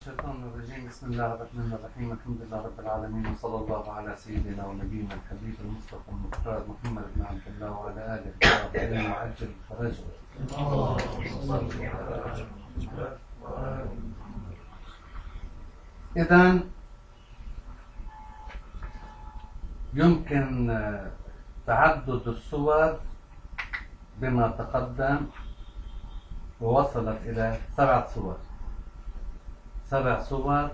الشيطان الرجيم. بسم الله الرحمن الرحيم. الحمد لله رب العالمين، وصلى الله على سيدنا ونبينا الحبيب المصطفى المختار محمد بن عبد الله وعلى اله الطاهرين وعجل فرجه. إذن يمكن تعدد الصور بما تقدم، ووصلت إلى 7 صور. 7 صور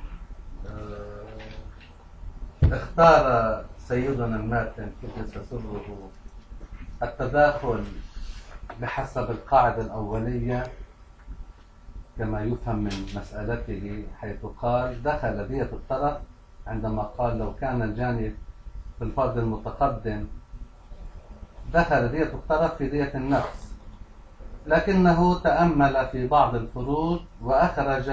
اختار سيدنا الماتن قدس سره التداخل بحسب القاعدة الأولية كما يفهم من مسألته، حيث قال دخل دية الطرف عندما قال لو كان الجاني في الفرد المتقدم دخل دية الطرف في دية النفس، لكنه تأمل في بعض الفروض وأخرج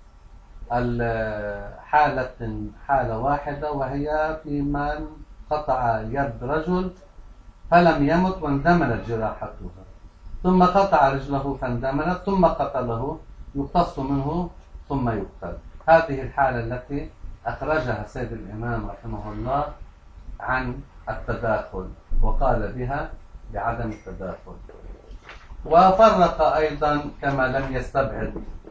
حالة واحدة، وهي في من قطع يد رجل فلم يمت واندملت جراحته، ثم قطع رجله فاندملت، ثم قتله، يقتص منه ثم يقتل. هذه الحالة التي أخرجها سيد الإمام رحمه الله عن التداخل، وقال بها بعدم التداخل. وفرق أيضا كما لم يستبعد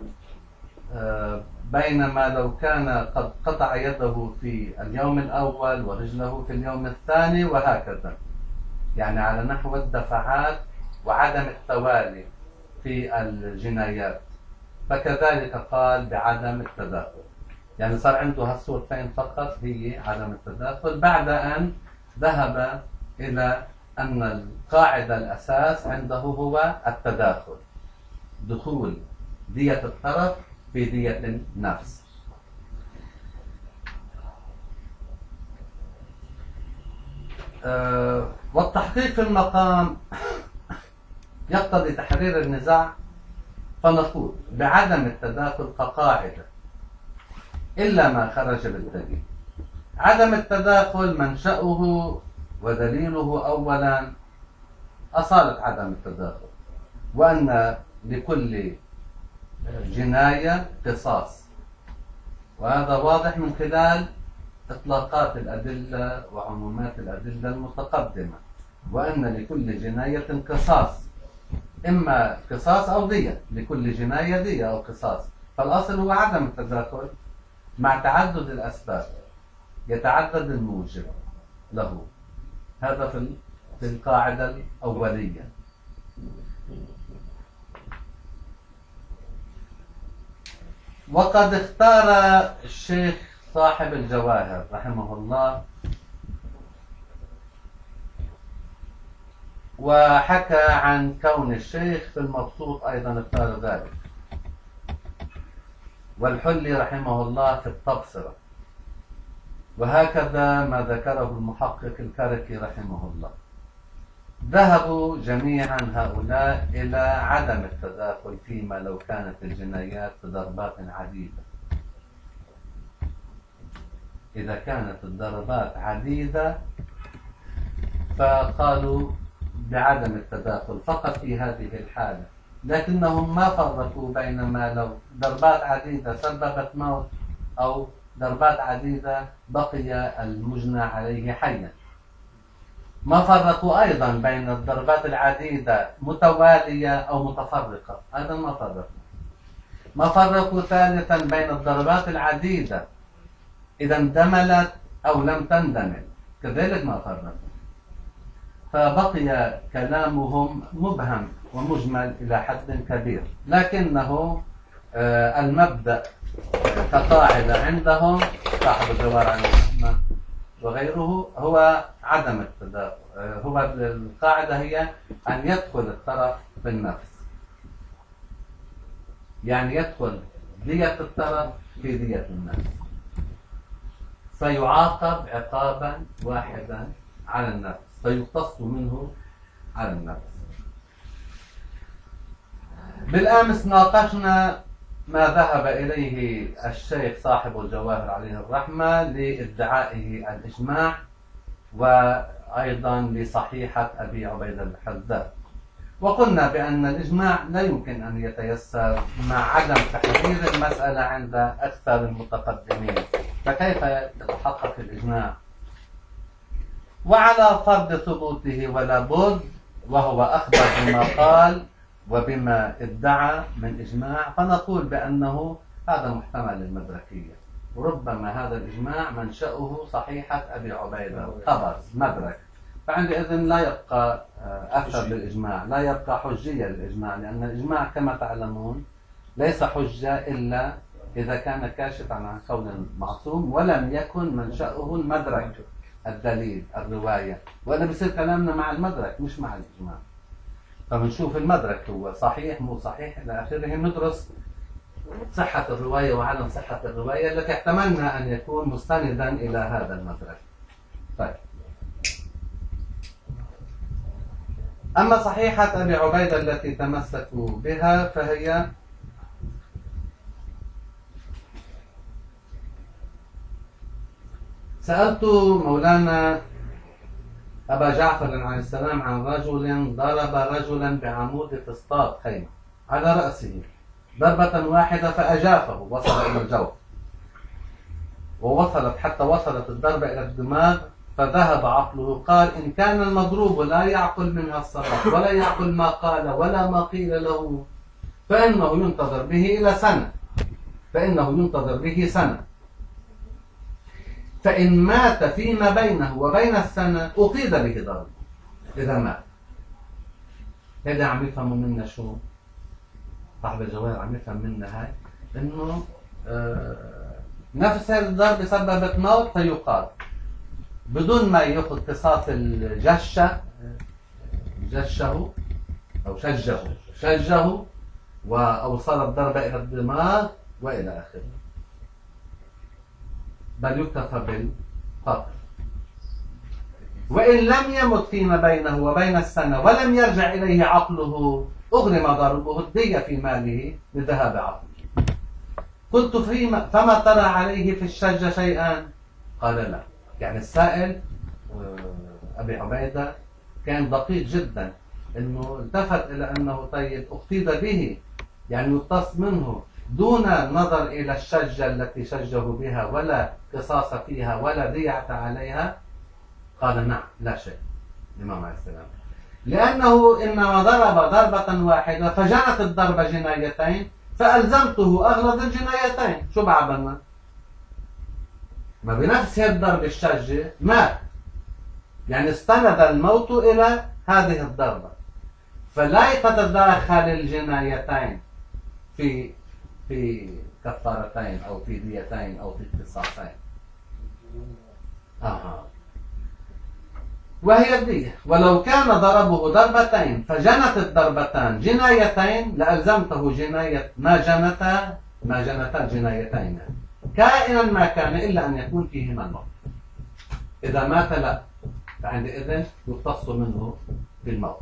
بينما لو كان قد قطع يده في اليوم الأول ورجله في اليوم الثاني وهكذا، يعني على نحو الدفعات وعدم التوالي في الجنايات، فكذلك قال بعدم التداخل. يعني صار عنده هالصورتين فقط هي عدم التداخل، بعد أن ذهب إلى أن القاعدة الأساس عنده هو التداخل، دخول دية الطرف في دية النفس. والتحقيق في المقام يقتضي تحرير النزاع، فنقول بعدم التداخل كقاعدة إلا ما خرج بالدليل. عدم التداخل منشأه ودليله أولا أصالة عدم التداخل، وأن لكل جناية قصاص، وهذا واضح من خلال إطلاقات الأدلة وعمومات الأدلة المتقدمة، وأن لكل جناية قصاص، إما قصاص أو دية، لكل جناية دية أو قصاص. فالأصل هو عدم التداخل مع تعدد الأسباب، يتعدد الموجب له. هذا في القاعدة الأولية. وقد اختار الشيخ صاحب الجواهر رحمه الله وحكى عن كون الشيخ في المبسوط أيضا اختار ذلك، والحلي رحمه الله في التبصرة، وهكذا ما ذكره المحقق الكركي رحمه الله. ذهبوا جميعا هؤلاء إلى عدم التداخل فيما لو كانت الجنايات بضربات عديدة. إذا كانت الضربات عديدة فقالوا بعدم التداخل فقط في هذه الحالة، لكنهم ما فرقوا بين ما لو ضربات عديدة سببت موت أو ضربات عديدة بقي المجنى عليه حيا. ما فرقوا أيضا بين الضربات العديدة متوالية أو متفرقة، أيضا ما فرقوا. ما فرقوا ثالثا بين الضربات العديدة إذا اندملت أو لم تندمل، كذلك ما فرقوا. فبقي كلامهم مبهم ومجمل إلى حد كبير، لكنه المبدأ كقاعدة عندهم صاحب الجوار عن الرحمن وغيره هو عدم التداخل. هو القاعدة هي أن يدخل الطرف بالنفس، يعني يدخل دية الطرف في دية النفس، فيعاقب عقابا واحدا على النفس، فيقتص منه على النفس. بالأمس ناقشنا ما ذهب إليه الشيخ صاحب الجواهر عليه الرحمة لادعائه الإجماع، وأيضا لصحيحة أبي عبيدة الحداد. وقلنا بأن الإجماع لا يمكن أن يتيسر مع عدم تحرير المسألة عند أكثر المتقدمين، فكيف يتحقق الإجماع؟ وعلى فرض ثبوته ولا بد، وهو أخبر بما قال وبما ادعى من إجماع، فنقول بأنه هذا محتمل المدركية، وربما هذا الإجماع منشأه صحيحة أبي عبيدة، خبر مدرك، فعندئذ لا يبقى أثر للإجماع، لا يبقى حجية للإجماع، لأن الإجماع كما تعلمون ليس حجة إلا إذا كان كاشفا عن قول معصوم ولم يكن منشأه المدرك، الدليل، الرواية، وأنا بصير كلامنا مع المدرك مش مع الإجماع. فبنشوف المدرك هو صحيح مو صحيح إلى آخره، ندرس صحة الرواية وعدم صحة الرواية التي احتملنا أن يكون مستندا إلى هذا المدرك. طيب، أما صحيحة أبي عبيدة التي تمسكوا بها فهي سألت مولانا أبا جعفر عليه السلام عن رجل ضرب رجلا بعمود فسطاط خيمة على رأسه ضربة واحدة فأجافه، وصل إلى الجوف، ووصلت حتى وصلت الضربة إلى الدماغ فذهب عقله. قال: إن كان المضروب لا يعقل منها الصلاة ولا يعقل ما قال ولا ما قيل له فإنه ينتظر به إلى سنة، فإنه ينتظر به سنة، فإن مات فيما بينه وبين السنة أقيد به ضرب إذا مات. هذا عم يفهموا منا شو؟ صاحب الجواب عم يفهم منا هاي إنه نفس الضرب سببت موت فيقاد بدون ما يأخذ قصاص الجشة، جشه أو شجه وأوصل الضربة إلى الدماغ وإلى آخره، بل يكتفى بالقتل. وإن لم يمت فيما بينه وبين السنة ولم يرجع إليه عقله أغرم ضربه الدية في ماله لذهاب عقله. قلت: فما ترى عليه في الشجة شيئا؟ قال: لا. يعني السائل أبي عبيدة كان دقيق جدا، إنه التفت إلى أنه طيب اقتيد به، يعني يقتص منه دون نظر إلى الشجة التي شجه بها ولا قصاص فيها ولا ديعة عليها. قال: نعم، لا شيء الإمام عليه السلام، لأنه إنما ضرب ضربة واحدة فجنت الضربة جنايتين فألزمته أغلظ الجنايتين. شو بعملنا؟ ما بنفس الضرب الشجة مات، يعني استند الموت إلى هذه الضربة، فلا يتداخل الجنايتين في كفارتين أو في ديتين أو في قصاصين. وهي الدية. ولو كان ضربه ضربتين فجنت الضربتان جنايتين لألزمته جناية ما جنتا جنايتين، كائنا ما كان إلا أن يكون فيهما الموت. إذا مات لا، فعندئذ يقتص منه بالموت.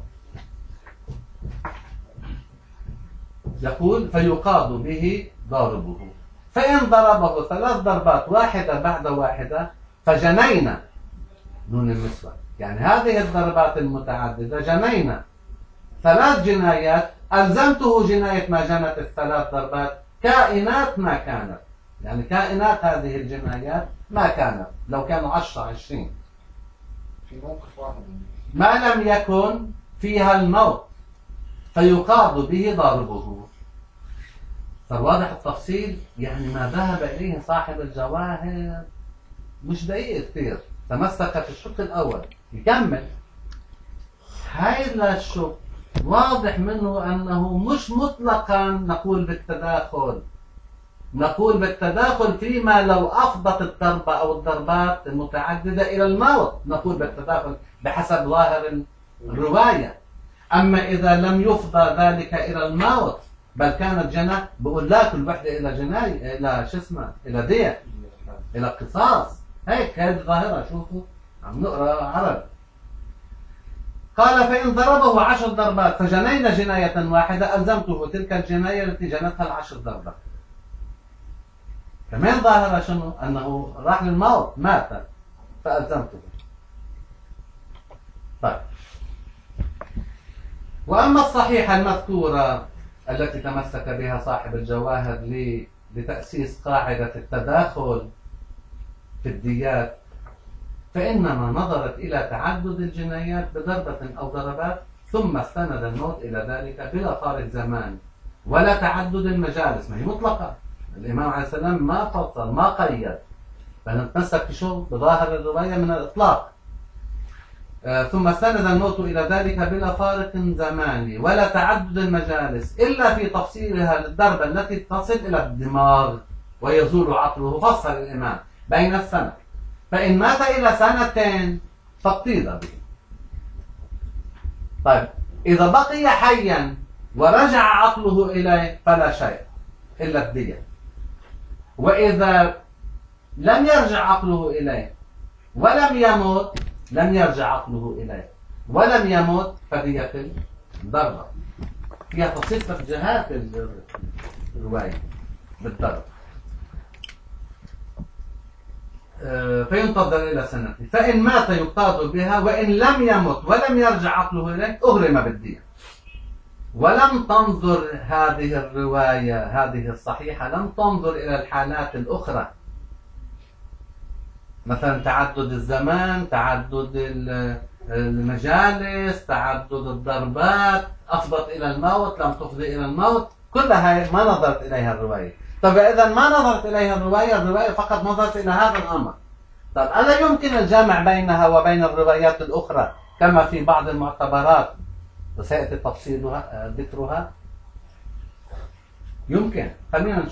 يقول: فيقاد به ضاربه، فإن ضربه 3 ضربات واحدة بعد واحدة فجنينا، نون النسوة، يعني هذه الضربات المتعددة جنينا 3 جنايات، ألزمته جناية ما جنت ال3 ضربات كائنات ما كانت، يعني كائنات هذه الجنايات ما كانت، لو كانوا 10 20 في موقف واحد ما لم يكن فيها الموت فيقاد به ضاربه. فواضح التفصيل، يعني ما ذهب إليه صاحب الجواهر مش دقيق كثير، تمسك في الشق الأول. يكمل: هذا الشق واضح منه أنه مش مطلقا نقول بالتداخل، نقول بالتداخل فيما لو أفضت الضربة أو الضربات المتعددة إلى الموت، نقول بالتداخل بحسب ظاهر الرواية. أما إذا لم يفضى ذلك إلى الموت بل كانت جناية، بقول لا، كل وحدة إلى جناية، إلى شو اسمه، إلى دية، إلى قصاص. هيك هذه الظاهرة. شوفوا عم نقرأ عربي. قال: فإن ضربه 10 ضربات فجنينا جناية واحدة ألزمته تلك الجناية التي جنتها 10 ضربات. كمان ظاهرة شنو؟ أنه راح للموت، مات، فألزمته. طيب، وأما الصحيحة المذكورة التي تمسك بها صاحب الجواهر لتأسيس قاعدة التداخل في الديات، فإنما نظرت إلى تعدد الجنايات بضربة أو ضربات، ثم استند الموت إلى ذلك بلا فارق زمان ولا تعدد المجالس. ما هي مطلقة، الإمام عليه السلام ما فصل ما قيد، فنتمسك بشو بظاهر الرواية من الإطلاق. ثم استند الموت إلى ذلك بلا فارق زماني ولا تعدد المجالس إلا في تفصيلها للضربة التي تصل إلى الدماغ ويزول عقله. فصل الإمام بين السنة، فإن مات إلى سنتين فاقتيد به. طيب إذا بقي حيا ورجع عقله إليه فلا شيء إلا الدية. وإذا لم يرجع عقله إليه ولم يموت، لم يرجع عقله إليه ولم يموت، فدية الضربة. فيها تفصيل في جهات الرواية بالضرب. فينتظر إلى سنة، فإن مات يقتاد بها، وإن لم يمت ولم يرجع عقله إليه أغرم بالدية. ولم تنظر هذه الرواية هذه الصحيحة لم تنظر إلى الحالات الأخرى، مثلا تعدد الزمان، تعدد المجالس، تعدد الضربات أفضت إلى الموت، لم تفضي إلى الموت، كلها ما نظرت إليها الرواية. طب إذا ما نظرت إليها الرواية فقط نظرت إلى هذا الأمر. طب ألا يمكن الجمع بينها وبين الروايات الأخرى كما في بعض المعتبرات وسيأتي تفصيلها ذكرها؟ يمكن. خلينا